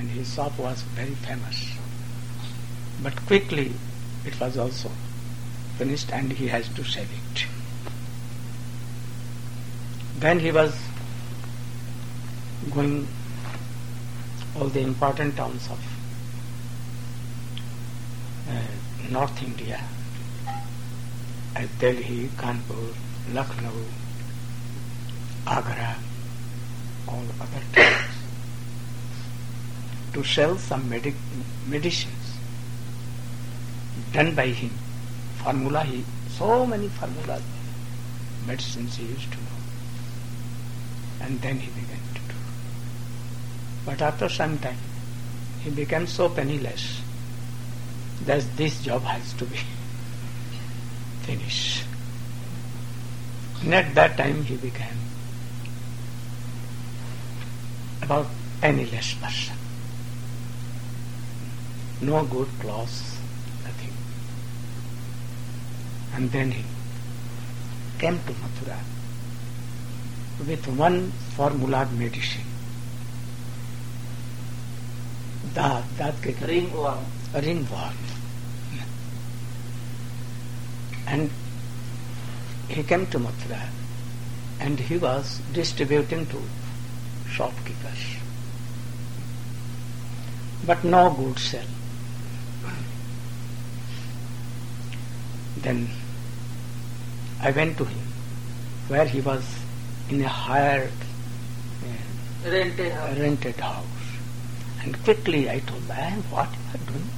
and his shop was very famous. But quickly it was also finished and he has to sell it. Then he was going all the important towns of North India, as Delhi, Kanpur, Lucknow, Agra, all other towns, to sell some medicines done by him. So many formulas, medicines he used to know. And then he began to do. But after some time, he became so penniless that this job has to be finished. And at that time he became about penniless person. No good clothes, nothing. And then he came to Mathura with one formula medicine. Ringworm. And he came to Mathura and he was distributing to shopkeepers. But no good sell. Then I went to him where he was in a hired rented house. And quickly I told him, what you are doing?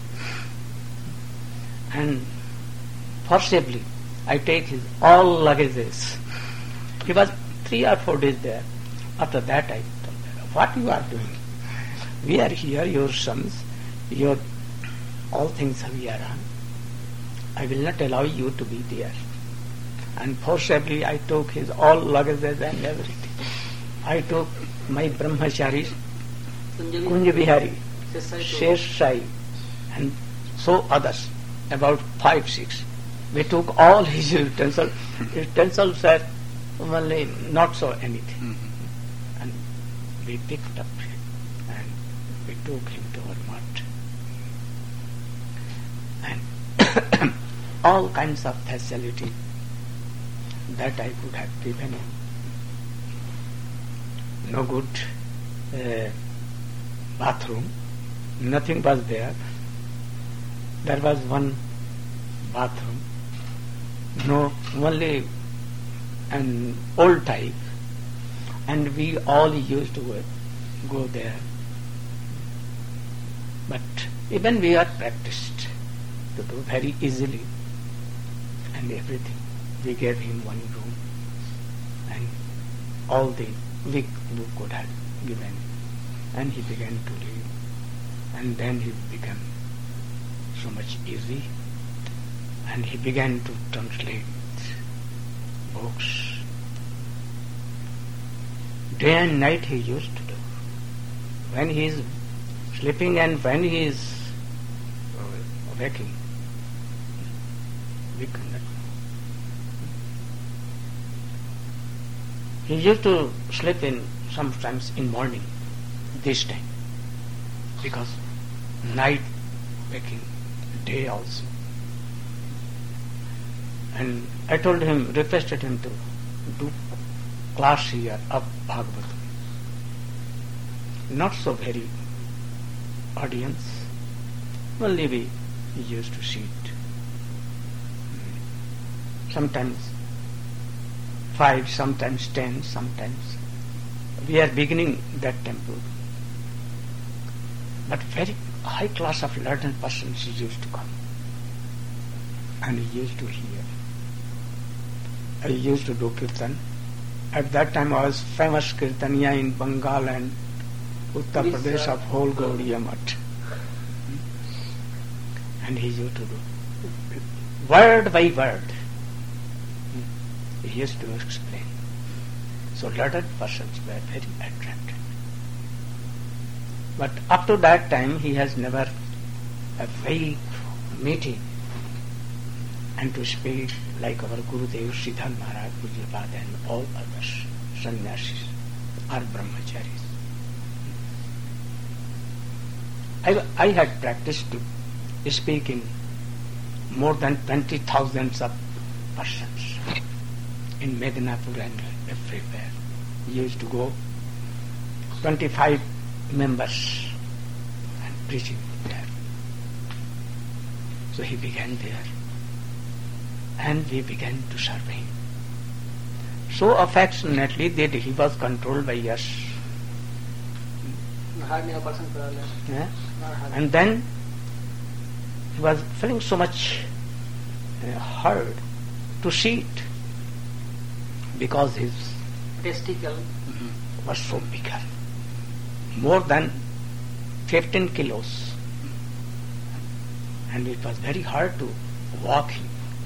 And forcibly I take his all luggages. He was 3 or 4 days there. After that I told him, what you are doing? We are here, your sons, your all things we are on. I will not allow you to be there. And forcibly I took his all luggages and everything. I took my brahmacharis, Kunj Bihari, Shesh Sai, and so others, about 5, 6. We took all his utensils. Utensils were only not so anything. And we picked up him and we took him to our mart. And all kinds of facility that I could have given him. No good bathroom, nothing was there. There was one bathroom, no, only an old type, and we all used to go there. But even we are practiced to do very easily and everything. We gave him one room and all the week we could have given, and he began to live, and then he became so much easy, and he began to translate books. Day and night he used to do. When he is sleeping and when he is waking, we cannot know. He used to sleep in sometimes in morning, this time, because night waking, day also. And I told him, requested him to do class here of Bhagavatam. Not so very audience, only we used to sit. Sometimes 5, sometimes 10, sometimes. We are beginning that temple. But very high class of learned persons used to come. And he used to hear. I used to do kirtan. At that time I was famous kirtaniya in Bengal and Uttar Pradesh of whole Gaudiya Math. And he used to do word by word. He used to explain. So learned persons were very attracted. But up to that time he has never a vague meeting and to speak like our Gurudev, Siddhanta Maharaj, Pujyapada and all others, sannyasis or brahmacharis. I had practiced to speak in more than 20,000 of persons in Medinapur and everywhere. He used to go 25 members and preaching there. So he began there and we began to serve him. So affectionately that he was controlled by us. Yeah? And then he was feeling so much hurt to see it because his testicle was so bigger, more than 15 kilos, and it was very hard to walk him.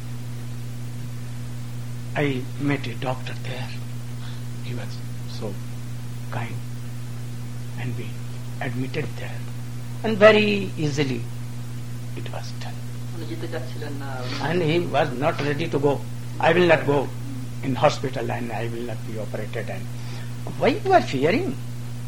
I met a doctor there. He was so kind, and we admitted there, and very easily it was done. And he was not ready to go. I will not go in hospital and I will not be operated. And why you are fearing?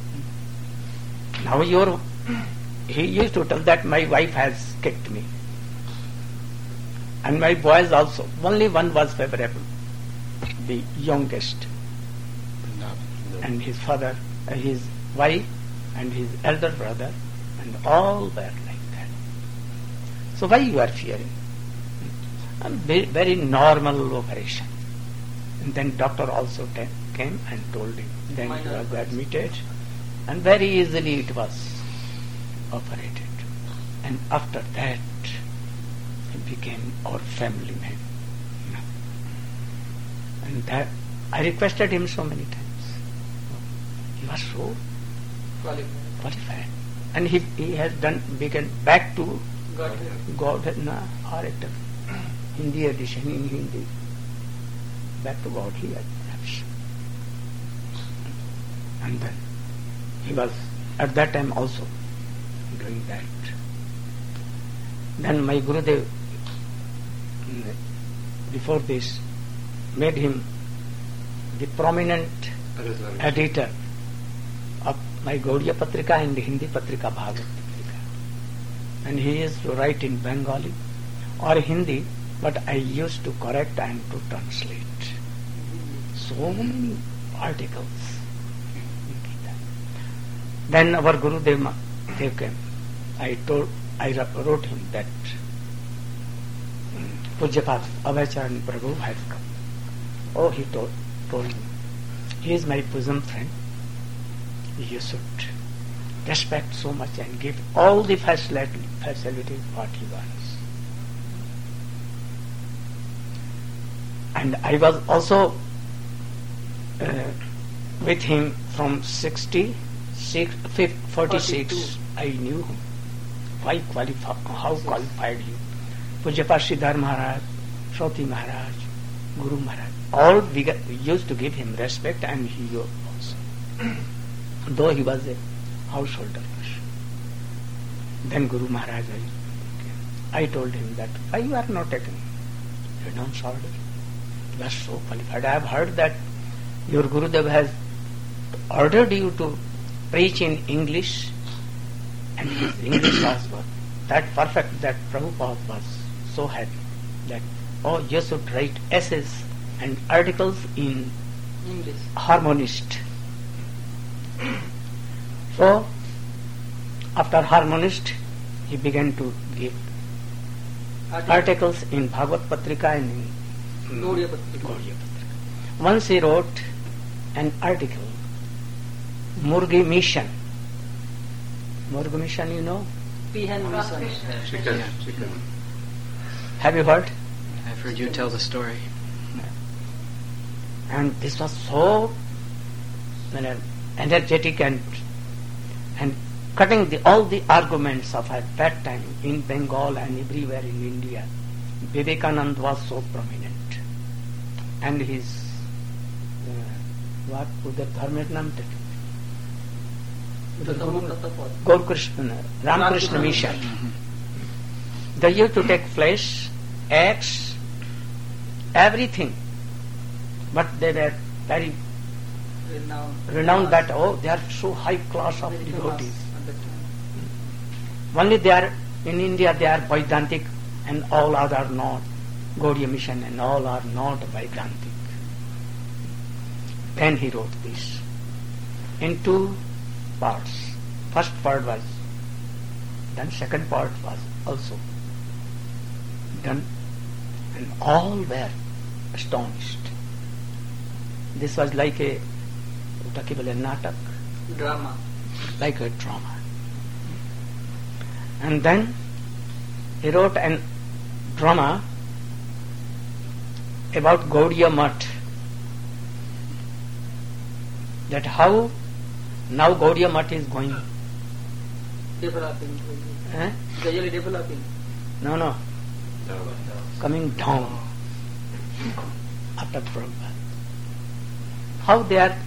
Now he used to tell that my wife has kicked me. And my boys also. Only one was favorable, the youngest. And his father, his wife and his elder brother, and all were like that. So why you are fearing? Very normal operation. And then doctor also came and told him. Then he was admitted, and very easily it was operated. And after that, he became our family man. And that I requested him so many times. He was so qualified. And he has begun back to God orator. Hindi edition in Hindi. Back to God he had perhaps. And then he was at that time also doing that. Then my Gurudev before this made him the prominent editor of my Gaudiya Patrika and the Hindi Patrika Bhagavad Patrika. And he used to write in Bengali or Hindi, but I used to correct and to translate. So many articles. Then our Gurudev came. I wrote him that Pujyapat Abhaycharan Prabhu has come. Oh, he told me, he is my bosom friend. You should respect so much and give all the facilities what he wants. And I was also with him from 46. I knew him. How qualified he. Pujyapad Siddhar Maharaj, Shoti Maharaj, Guru Maharaj, all we used to give him respect, and he also, though he was a householder. Then Guru Maharaj, I told him that why you are not taking renounced order? You are so qualified. I have heard that your Gurudev has ordered you to preach in English, and his English was that perfect that Prabhupada was so happy that, oh, you should write essays and articles in English. Harmonist. So, after Harmonist, he began to give articles in Bhagavad Patrika and in Gaudiya Patrika. Once he wrote an article, Murgi Mission. Murgi Mission, you know? Peahen Mission. Chicken. Have you heard? I've heard you tell the story. And this was so energetic and cutting all the arguments of at that time in Bengal and everywhere in India. Vivekananda was so prominent. And his what Udhar Dharmesh naam take? Gaur Krishna, Ramakrishna Mission. They used to take flesh, eggs, everything. But they were very renowned that, oh, they are so high class of devotees. Only they are, in India they are Vedantic and all other not. Gaudiya Mission and all are not Vedantic. Then he wrote this in 2 parts. First part was done, second part was also done, and all were astonished. This was like a natak, Drama. like a drama. And then he wrote a drama about Gaudiya Math, that how now Gaudiya Math is going. Developing. Eh? Gradually developing. No. Coming down after Prabhupada. How they are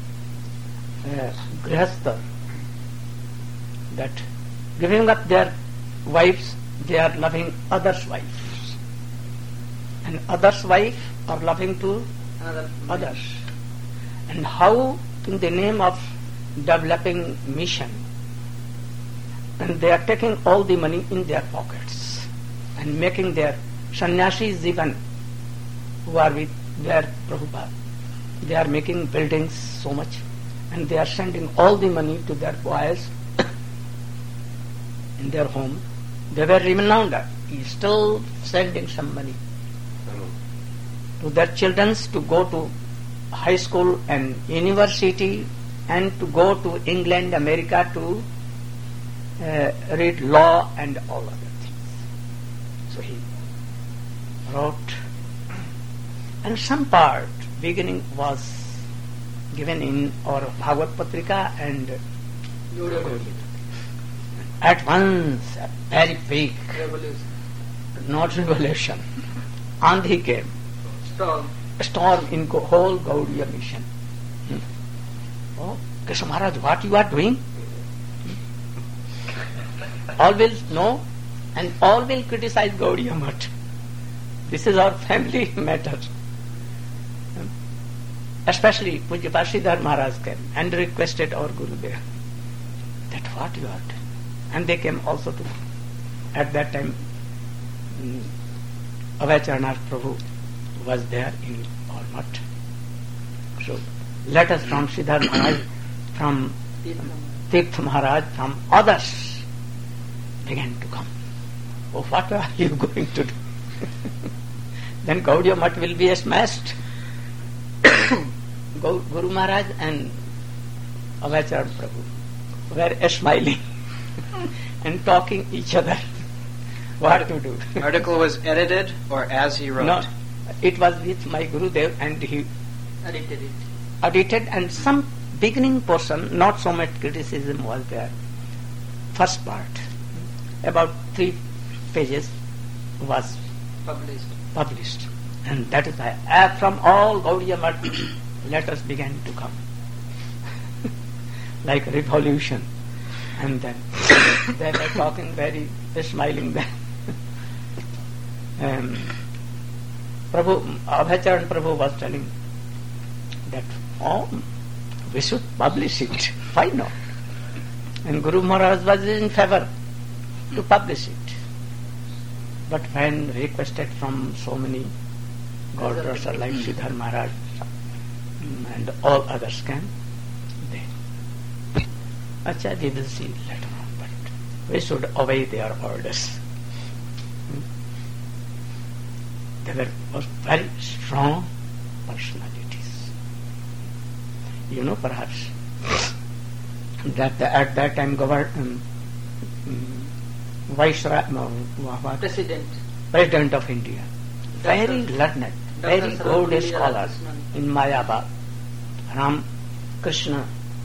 grihastha, that giving up their wives, they are loving others' wives. And others' wife are loving to others. And how in the name of developing mission, and they are taking all the money in their pockets and making their sannyasis even who are with their Prabhupada. They are making buildings so much and they are sending all the money to their boys in their home. They were renowned. He is still sending some money to their children to go to high school and university and to go to England, America to read law and all other things. So he wrote, and some part beginning was given in our Bhagavad Patrika and at once a very big, not revelation, Andhi came, storm in whole Gaudiya Mission. Oh, Krishna Maharaj, what you are doing? All will know and all will criticize Gaudiya Math. This is our family matter. Especially Pujya Sridhar Maharaj came and requested our Gurudev that what you are doing. And they came also to, at that time, Avacharanath Prabhu was there in our Math. So letters from Sridhar Maharaj, from Tirtha Maharaj, from others began to come. Oh, what are you going to do? Then Gaudiya Math will be smashed. Guru Maharaj and Avacharana Prabhu were smiling and talking each other what to do. Article was edited or as he wrote? No, it was with my Gurudev and he edited and some beginning portion, not so much criticism was there. First part, about 3 pages was published. And that is why from all Gaudiya Math letters began to come like revolution, and then they were talking very smiling then. Abhacharana Prabhu was telling that we should publish it. Why not? And Guru Maharaj was in favor to publish it. But when requested from so many Gaudiya like Sridhar Maharaj and all others came, they we will see later on, but we should obey their orders. They were very strong personalities. You know, perhaps that at that time President of India, very learned, very good scholars in Mayabad, Ram Krishna.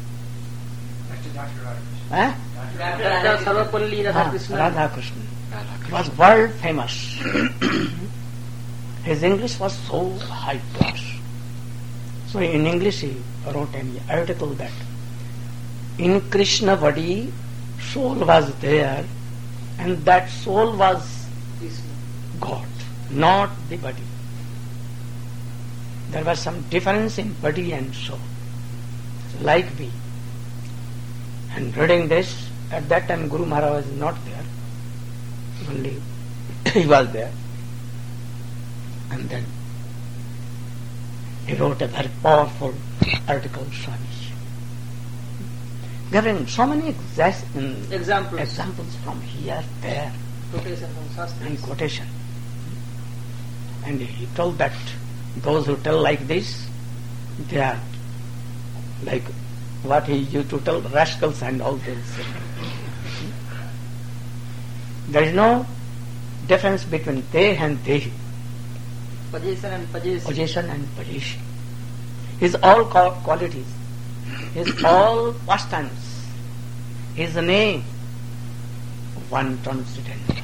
Radha Krishna was world famous. His English was so high class. So in English he wrote an article that in Krishna body soul was there, and that soul was God, not the body. There was some difference in body and soul, like we. And reading this, At that time Guru Maharaj was not there, only he was there. And then he wrote a very powerful article, Swamiji, giving so many examples from here, there, Quotation from Shastra. and quotation. And he told that those who tell like this, they are like what he used to tell, rascals and all this. There is no difference between they and they, Position and position. position and position. His all qualities, his all pastimes, his name, one transcendental.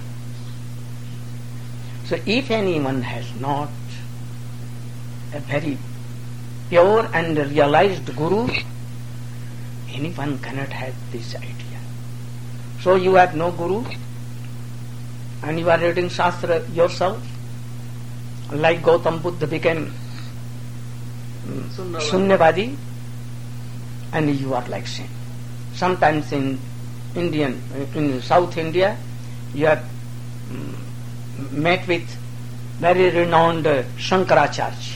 So if anyone has not a very pure and realized Guru, anyone cannot have this idea. So you have no Guru and you are reading Shastra yourself, like Gautam Buddha became Sunyavadi, and you are like same. Sometimes in South India, you have met with very renowned Shankaracharya,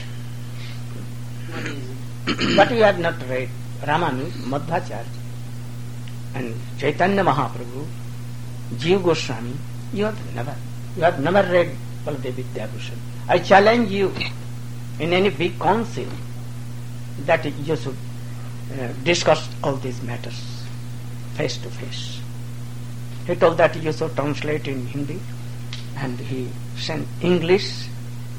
but you have not read Ramanuja, Madhvacharya, and Chaitanya Mahaprabhu, Jiva Goswami. You have never read Baladev Vidyabhushan. I challenge you in any big council that you should discuss all these matters face to face. He told that you should translate in Hindi, and he sent English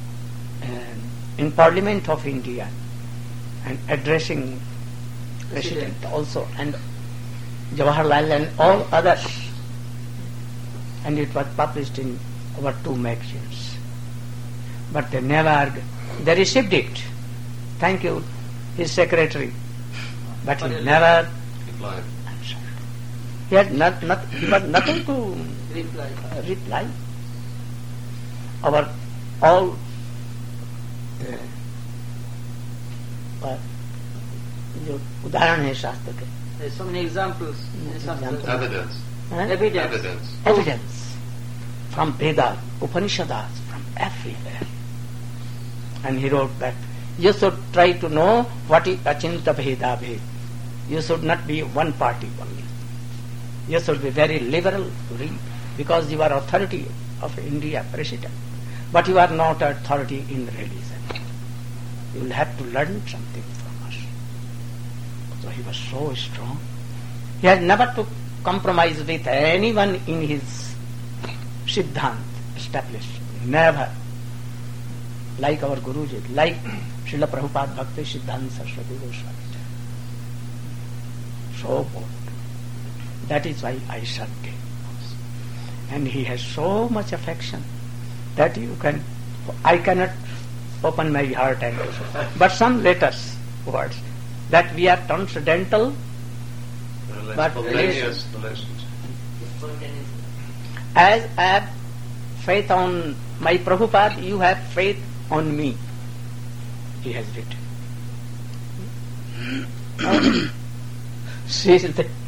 in Parliament of India and addressing President also, and Jawaharlal and all others, and it was published in over 2 magazines. But they received it. Thank you, his secretary. But he never answered. He had he was nothing to reply. Our all जो उदाहरण है शास्त्र के, There's so many examples. in Shastra. Evidence. Evidence from Vedas, Upanishads, from everywhere. And he wrote that you should try to know what is Achinta Bheda Bhed. You should not be one party only. You should be very liberal to read, because you are authority of India, President. But you are not authority in religion. You will have to learn something from us. So he was so strong. He had never to compromise with anyone in his Siddhant established. Never. Like our Guruji, like Srila Prabhupada Bhakti Siddhanta Saraswati Goswami. So bold. That is why I served him. And he has so much affection that I cannot open my heart and but some letters, words, that we are transcendental, but Spontaneous. as I have faith on my Prabhupada, you have faith on me, he has written. She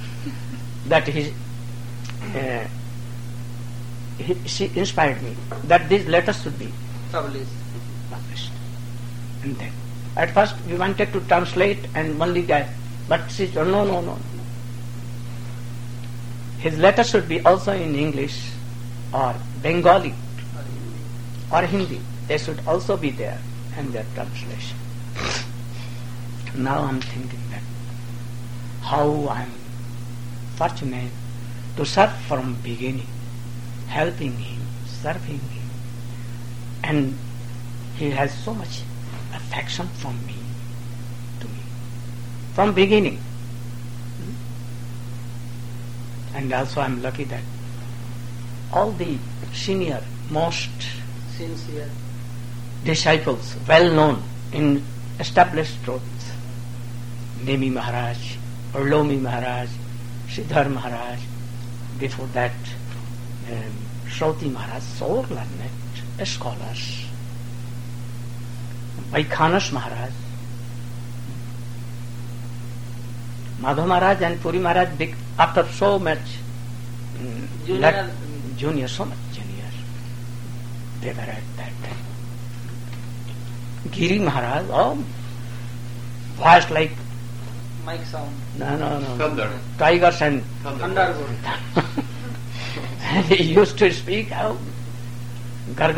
inspired me that these letters should be Published. published. And then, at first we wanted to translate and only that, but she said, no. His letters should be also in English or Bengali or Hindi. They should also be there and their translation. Now I'm thinking that how I'm fortunate to serve from beginning, helping him, serving him, and he has so much affection from me, to me, from beginning. And also I'm lucky that all the senior, most Sincere. disciples, well known in established truths, Nemi Maharaj, Urlomi Maharaj, Siddhar Maharaj, before that Shrauti Maharaj, so learned scholars, Vaikhanas Maharaj, Madhav Maharaj and Puri Maharaj, after so much Junior, so much junior. They were at that time. Giri Maharaj, vast like Mic sound. no. Thunder. Tigers and Thunderbolt. and he used to speak how gar.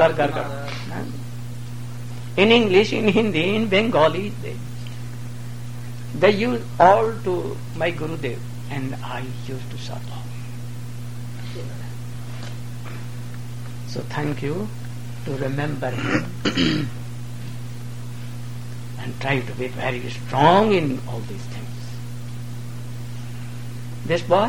In English, in Hindi, in Bengali, they use all to my Gurudev, and I used to serve. So thank you to remember him and try to be very strong in all these things. This boy?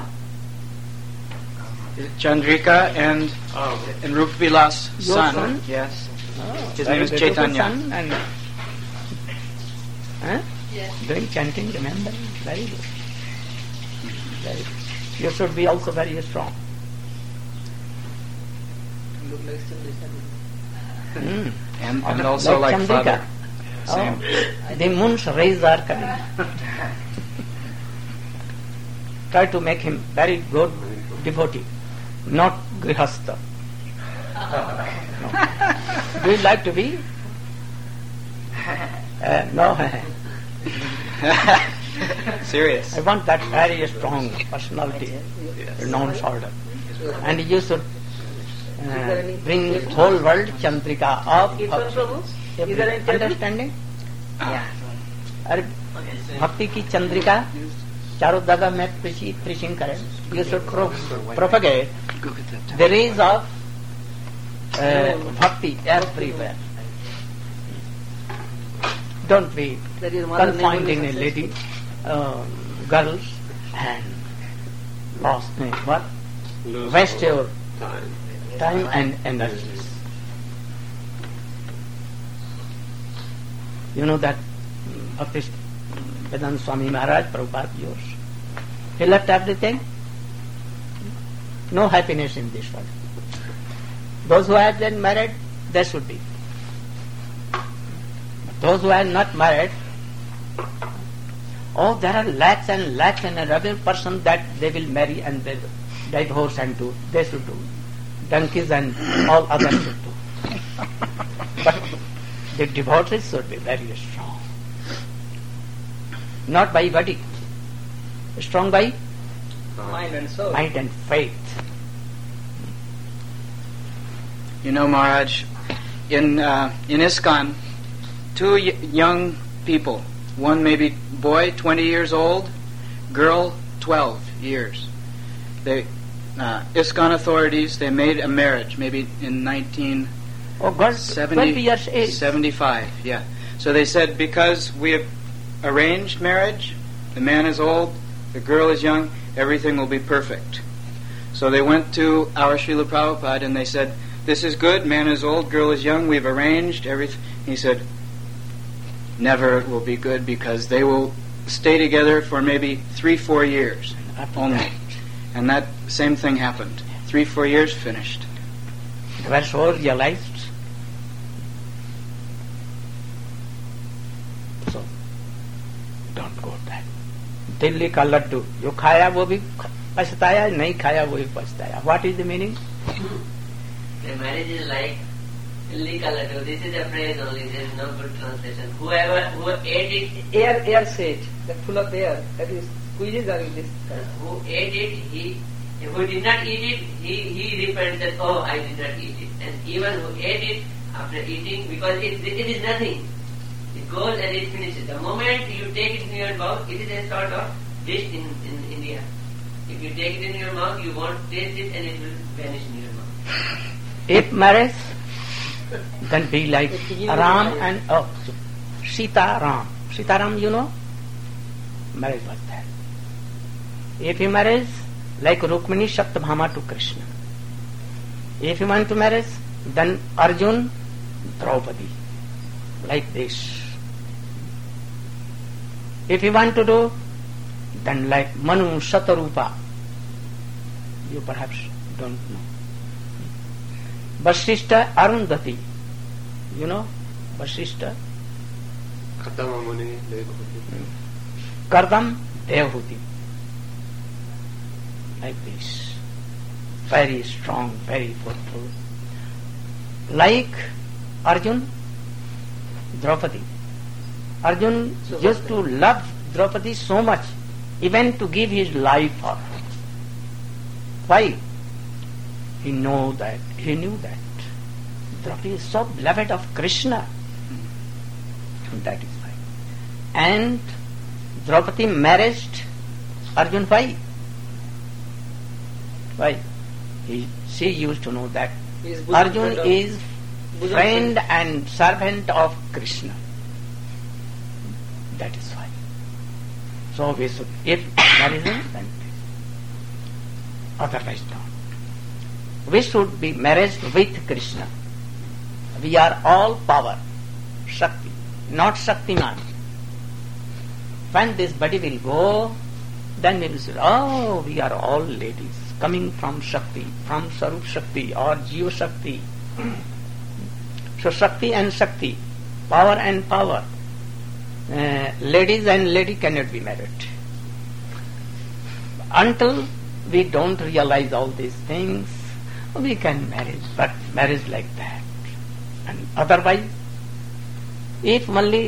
Chandrika and Rupa Vilas' Your son? Yes. Oh, His very name is beautiful Chaitanya. son and doing chanting, remember? Very good. Very good. You should be also very strong. Look like Chandrika. And also like Chandrika. Father. Same. The moon's rays are coming. Try to make him very good devotee, not grihastha. No. Do you like to be? No. Serious. I want that very strong personality, renowned order. And you should bring whole world Chandrika of understanding? अरे भक्ति की चंद्रिका चारों जगह में preaching करें. You should propagate the rays of bhakti everywhere. Don't be confined in a lady, girls, and lost what? Waste your time and energies. You know that Bhakti Vedanta Swami Maharaj, Prabhupada, yours. He left everything. No happiness in this world. Those who have been married, they should be. But those who are not married, there are lakhs and lakhs and other persons that they will marry and they divorce and do. They should do. Donkeys and all others should do. But the devotees should be very strong. Not by body. Strong by Mind and soul. mind and faith. You know, Maharaj, in ISKCON, two young people, one maybe boy 20 years old, girl 12 years. They ISKCON authorities, they made a marriage maybe in 12 years age. 75, yeah. So they said, because we have arranged marriage, the man is old, the girl is young, everything will be perfect. So they went to our Srila Prabhupada and they said, this is good, man is old, girl is young, we've arranged everything. He said, never will be good because they will stay together for maybe 3-4 years only. And that same thing happened. 3-4 years, finished. They were so realized. So, don't go there. Dilli ka laddu. Jo khaya wo bhi pachhtaya, nahi khaya wo bhi pachhtaya. What is the meaning? The marriage is like Dilli ka laddu. This is a phrase only. There is no good translation. Who ate it, Air said, that full of air, that is squeezes are in this kind. who ate it, who did not eat it, he repented that, oh, I did not eat it. And even who ate it after eating, because it is nothing. It goes and it finishes. The moment you take it in your mouth, it is a sort of dish in India. If you take it in your mouth, you won't taste it and it will vanish in your mouth. If marriage, then be like Ram and Sita Ram. Sita Ram, you know? Marriage was that. If you marry, like Rukmini Satyabhama to Krishna. If you want to marry, then Arjun, Draupadi. Like this. If you want to do, then like Manu Satarupa. You perhaps don't know. Vasishtha Arundhati. You know Vasishtha? Kardam Devahuti. Like this. very strong, very fruitful. Like Arjun, Draupadi. Arjun used to love Draupadi so much, even to give his life for her. Why? He knew that Draupadi is so beloved of Krishna. That is why. And Draupadi married Arjun. Why? Why? She used to know that Arjun is friend and servant of Krishna. That is why. So we should, if there is then please. Otherwise not. We should be married with Krishna. We are all power, Shakti, not Shaktiman. When this body will go, then we will say, oh, we are all ladies coming from Shakti, from Sarup Shakti or Jiva Shakti. So Shakti and Shakti, power and power. Ladies and lady cannot be married. Until we don't realize all these things, we can marry, but marriage like that. And otherwise, if only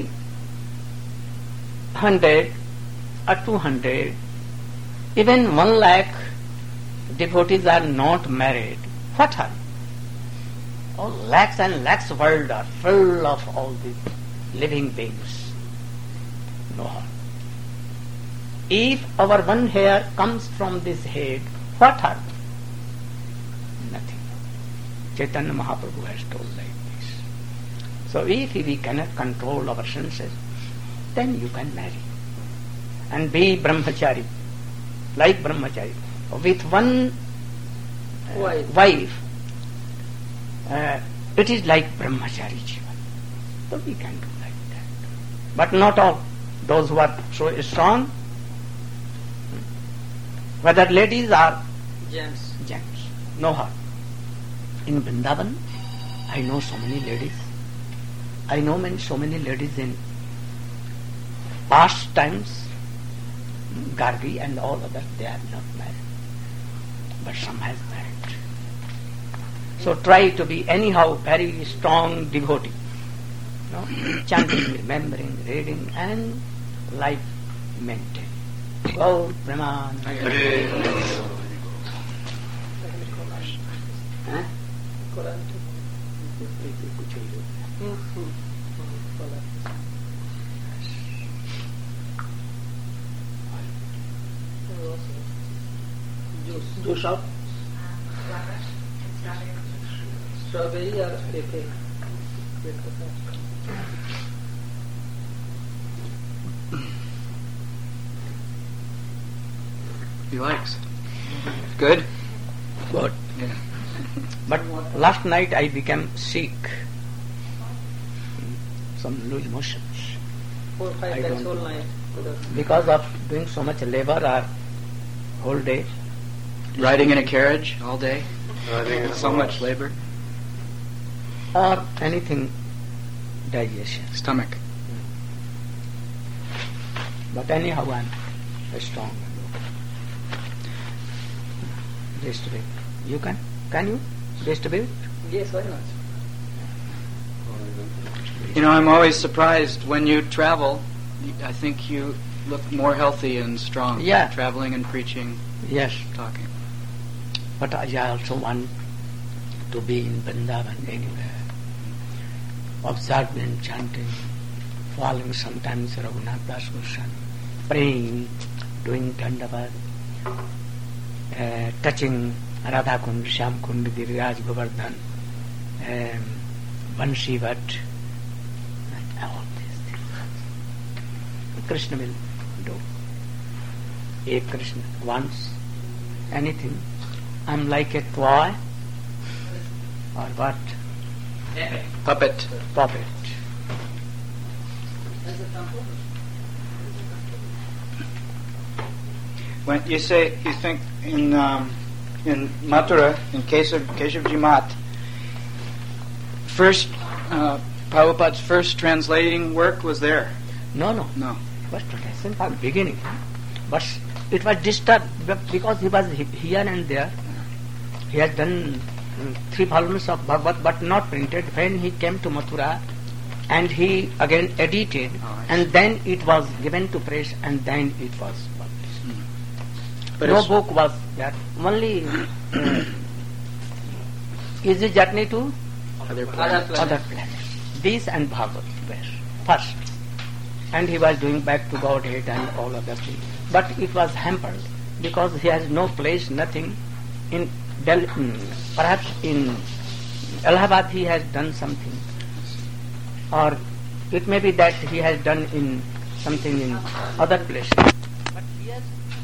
100 or 200, even 1 lakh devotees are not married, what are they? All lakhs and lakhs of world are full of all these living beings. No harm. If our one hair comes from this head, what harm? Nothing. Chaitanya Mahaprabhu has told like this. So if we cannot control our senses, then you can marry. And be brahmachari, like brahmachari. With one wife, it is like brahmachari jivan. So we can do like that. But not all. Those who are so strong, whether ladies or Gents. no harm. In Vrindavan, I know so many ladies. I know so many ladies in past times, Gargi and all others, they are not married. But some has married. So try to be anyhow very strong devotee. No? Chanting, remembering, reading, and life maintain. Gaur Preman. Juice out. Strawberry or pepe? He likes. Good? Good. Yeah. But last night I became sick. Some loose motions. 4 or 5 I days don't whole know. night. Because of doing so much labor or whole day. Riding in a carriage all day? Riding in a So horse. much labor? Or anything digestion. Stomach. But anyhow I'm strong. Distribute. You can? Can you distribute? Yes, why not? You know, I'm always surprised when you travel. I think you look more healthy and strong. Yeah. Traveling and preaching, Yes. talking. But I also want to be in Vrindavan anywhere. Observing, chanting, following sometimes Raghunath Das Goswami, praying, doing Dandavat, touching Radha Kund, Shyam Kund, Giriraj Govardhan, Vansivat, and all these things. Krishna will do. If Krishna wants anything, I'm like a toy or what? Puppet. Puppet. When you say, you think in Mathura, in Keshavji Math, first, Prabhupada's first translating work was there. No. No. First lesson from beginning. But it was disturbed because he was here and there. He has done 3 volumes of Bhagavad, but not printed. When he came to Mathura, and he again edited, and then it was given to press, and then it was published. But No it's- book was there. Only Easy Journey to Other Other Planets. These and Bhagavad were first. And he was doing back to Godhead and all other things. But it was hampered because he has no place, nothing. In Delhi, perhaps in Allahabad he has done something. Or it may be that he has done in something in other places. But here,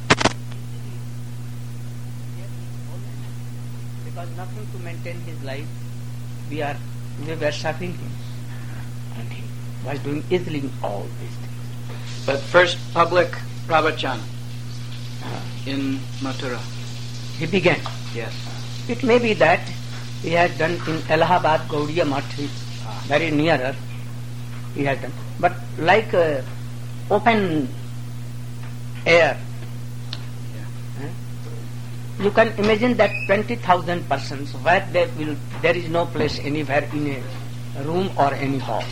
because nothing to maintain his life, we were serving him. And he was doing easily all these things. But first public pravachan in Mathura. He began. Yes. It may be that he had done in Allahabad, Gaudiya Math, very nearer, he had done. But like open air, you can imagine that 20,000 persons, where there is no place anywhere in a room or any hall.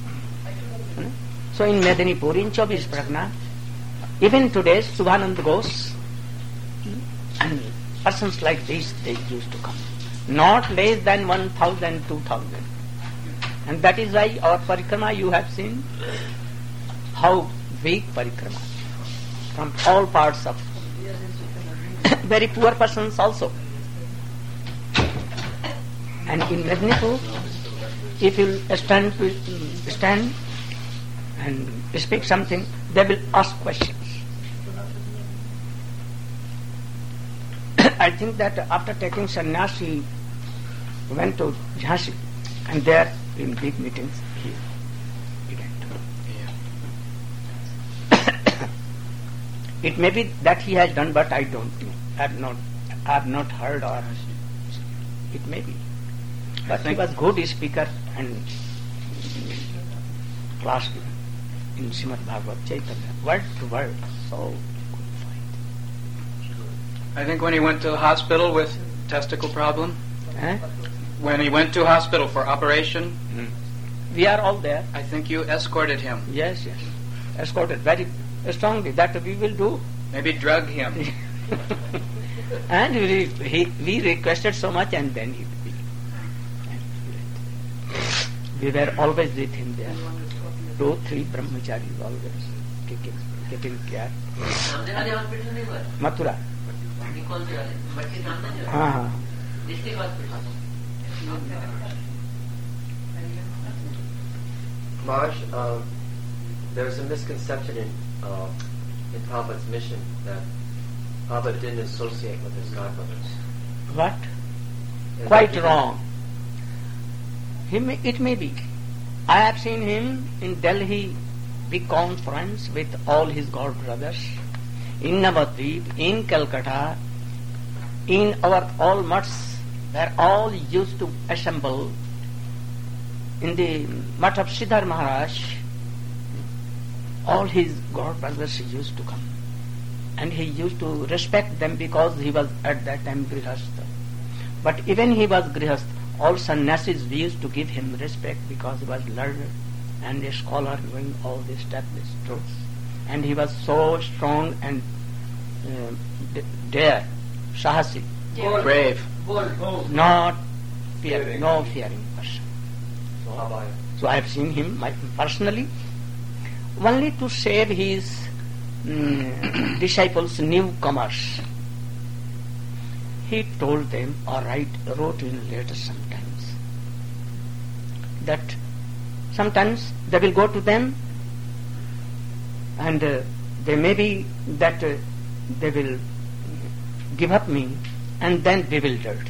So in Medinipur, in 24 Pargana, even today, Subhanand Ghosh and persons like this, they used to come. Not less than 1,000, 2,000. And that is why our parikrama, you have seen how big parikrama from all parts of very poor persons also. And in Medinipur, if you stand and speak something, they will ask questions. I think that after taking sannyas, he went to Jhansi, and there in big meetings he began to. It may be that he has done, but I don't know. I have not heard, or it may be. But he was good speaker and class in Srimad Bhagavad Chaitanya, word to word, so I think when he went to the hospital with testicle problem, eh? when he went to hospital for operation, We are all there. I think you escorted him. Yes. Escorted very strongly. That we will do. Maybe drug him. And we requested so much, and then he we were always with him there. 2, 3 brahmacharis always taking care. सामने वाले hospital नहीं हुआ Mathura. कौन से वाले बच्चे सामने जो हाँ. District hospital Marsh, there's a misconception in Prabhupada's mission that Prabhupada didn't associate with his godbrothers. What? Is Quite that- wrong. It may be. I have seen him in Delhi, big conference with all his god brothers, in Navadvip, in Calcutta, in our all mutts, where all used to assemble. In the mutt of Siddhar Maharaj, all his god brothers used to come. And he used to respect them because he was at that time Grihastha. But even he was Grihastha, all sannyasis we used to give him respect because he was learned and a scholar knowing all the established truths. And he was so strong and dare, sahasi, Brave. not fear, no fearing person. Abhaya. So I have seen him personally only to save his disciples, newcomers. He told them, or wrote in letters sometimes, that sometimes they will go to them and they may be that they will give up me and then bewildered.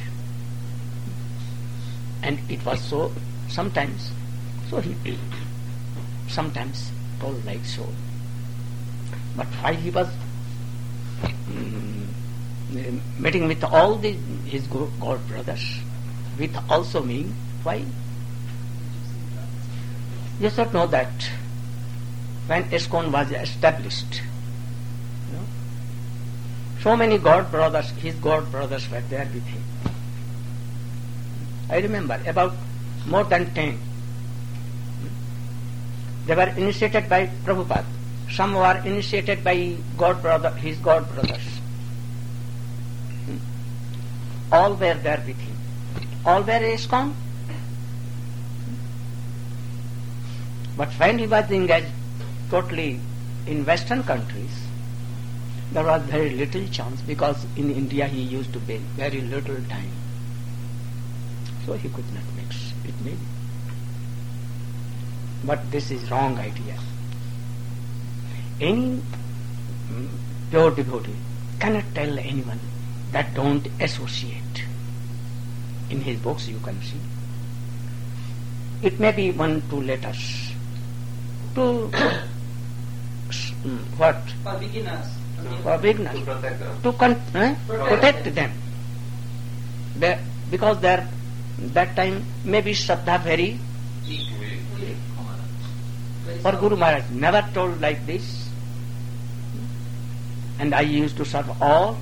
And it was so sometimes. So he sometimes told like so. But why he was meeting with all his god brothers, with also me, why? You should know that when ISKCON was established, so many god brothers, his god brothers were there with him. I remember about more than 10. They were initiated by Prabhupada. Some were initiated by his god brothers. All were there with him. All were ISKCON. But when he was engaged totally in Western countries, there was very little chance, because in India he used to be very little time. So he could not mix it maybe. But this is wrong idea. Any pure devotee cannot tell anyone that don't associate. In his books you can see. It may be 1-2 letters to what? For beginners. For beginners. To protect them. To protect them. Because that time maybe Shraddha very. For Guru Maharaj never told like this. And I used to serve all.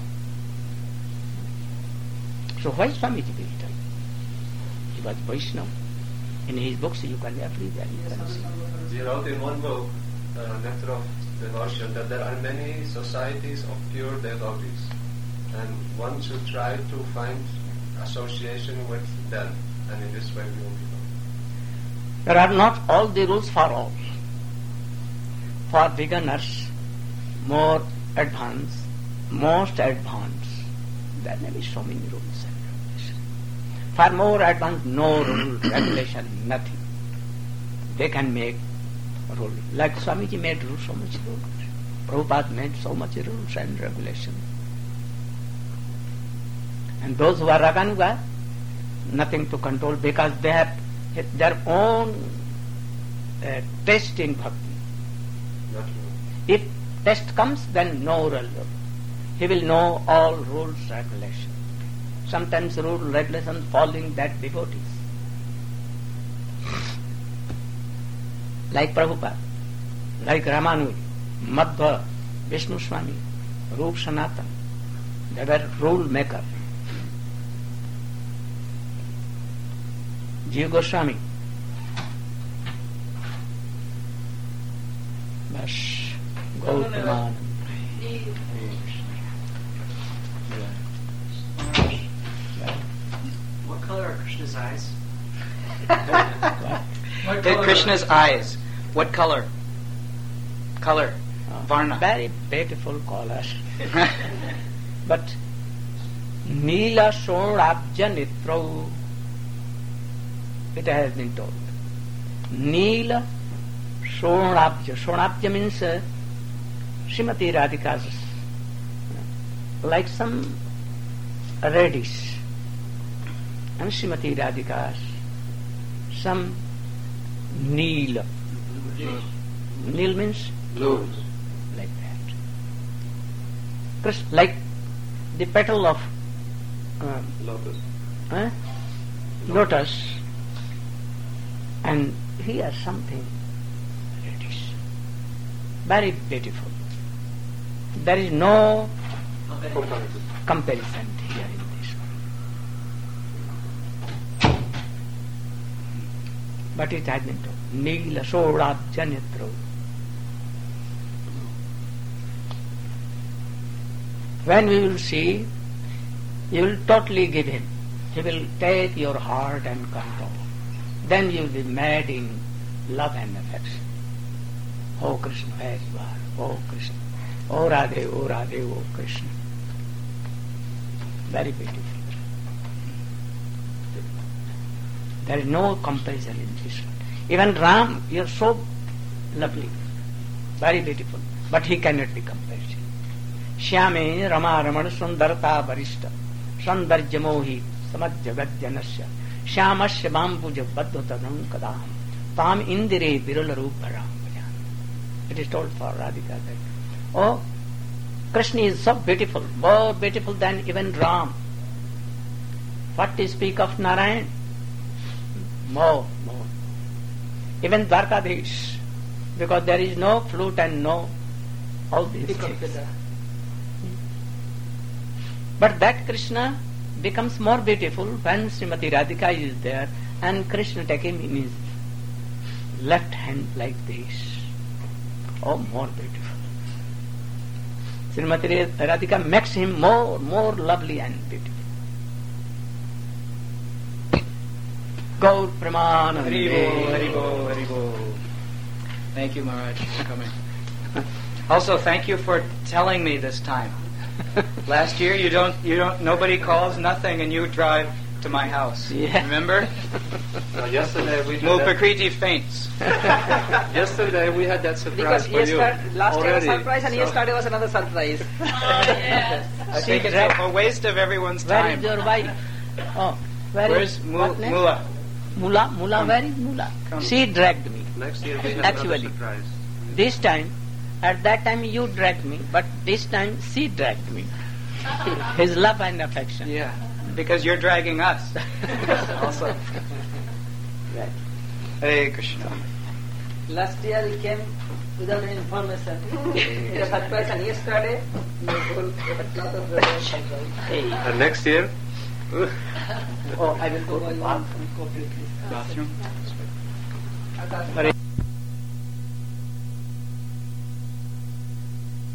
So why Swamiji will tell? He was Vaishnava. In his books you can everywhere you can see. He wrote in one book, Nectar of Devotion, that there are many societies of pure devotees, and one should try to find association with them, and in this way we will become. There are not all the rules for all. For beginners, more advanced, most advanced, there may be so many rules and regulations. For more advanced, no rule, regulation, nothing. They can make rule. Like Swamiji made rules, so much rules. Prabhupada made so much rules and regulations. And those who are Raganuga, nothing to control, because they have their own taste in bhakti. If test comes, then no rule. He will know all rules, regulations. Sometimes rule, regulation following that devotees. Like Prabhupada, like Ramanui, Madhva, Vishnu Swami, Rup Sanatan, they were rule maker. Jiva Goswami, Bash, Gautama. What color are Krishna's eyes? Krishna's eyes. What color? Color. Varna. Very beautiful color. But Neela Sonabja Nitro, it has been told. Neela Sonabja. Sonabja means Srimati Radhika's, like some reddish. And Srimati Radhika's, some Neel. Neel means Blue. like that. Like the petal of lotus, and here something reddish. Very beautiful. There is no comparison here in this one. But it has been told. Neela Sodabja Netro. When we will see, you will totally give him. He will take your heart and control. Then you will be mad in love and affection. Oh Krishna, where you are? Oh Krishna. Oh Radhe, oh Krishna. Very beautiful. There is no comparison in this one. Even Ram, you are so lovely, very beautiful, but he cannot be compared. Shyame Rama Ramana Sundarata Varishta Sandarja Mohi Samadjagat Janasya Shyamasya Bambuja Badhutadam Kadam Tam Indire Virula Ruparam. It is told for Radhika that, oh, Krishna is so beautiful, more beautiful than even Ram. What to speak of Narayan? More. Even Dwarkadish, because there is no flute and no all these things. But that Krishna becomes more beautiful when Srimati Radhika is there and Krishna take him in his left hand like this. Oh, more beautiful. Srimati Radhika makes him more lovely and beautiful. Gaur Pramanande. Haribo, Haribo, Haribo. Thank you, Maharaj, for coming. Also, thank you for telling me this time. Last year, nobody calls, nothing, and you drive to my house. Yeah. Remember? Yesterday we Mul had Prakriti faints. yesterday we had that surprise Because for you. last year was a already. surprise and So- yesterday was another surprise. I think it's a waste of everyone's Where time. is your wife? Oh, Where's what name? Mula? Mula, where is Mula? Come. She dragged me. Next year we have Actually. another surprise. This time, at that time you dragged me, but this time she dragged me. His love and affection. Yeah, because you're dragging us. Also. Right. Hare Krishna. Last year he came without any information. It was a surprise and yesterday we had lot of surprise. Hey. And next year, Oh, I will go to bathroom. Bathroom. Hare